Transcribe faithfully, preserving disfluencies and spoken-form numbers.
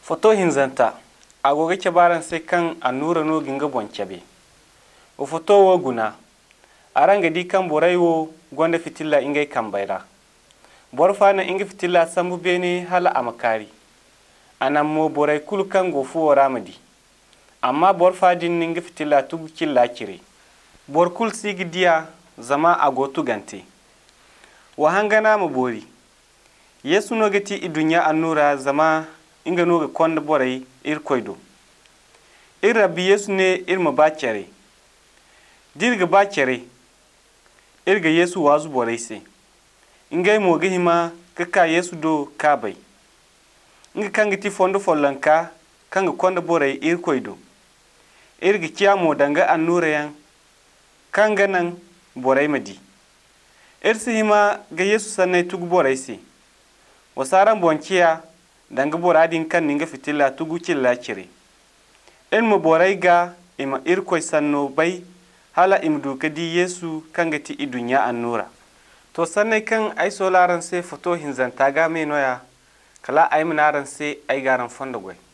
Foto hinzanta agoge kebaran sai kan annura no ginga boncabe. O foto wo guna aranga di kan borai wo gonda fitilla ingay kambayra. Borfana inga fitilla sambu bene hala amakari. Anam mo borai kulu kan go fu ramadi. Amma borfa din ninga fitilla tugu killa kire. Bor kul sigi dia zama agotu gante. Wa hangana mu bori. Yesu no gati idunya annura zama inga noga konda borai ir koydo. Ir rabbi Yesu ne irma bacere. Dirga bacere. Irga Yesu wazu borai se. Ingay mo gihima kaka Yesu do kabai. Inga kanga ti fondo follanka kanga konda borai ir koydo. Irga kiyamo danga annura yang kanga nan borai madi. Irsi hima ga Yesu sanai tugu borai se. Wasaran bonkiya danga boradin kan ninga fitila tugu killa kire. Ilmu borai ga ima irkoy sanno bai hala imdu kadi Yesu kanga ti idunya annura. To sanai kan ay solaran se foto hinzanta ga menoya kala ay minaran se ay garan fonda goy.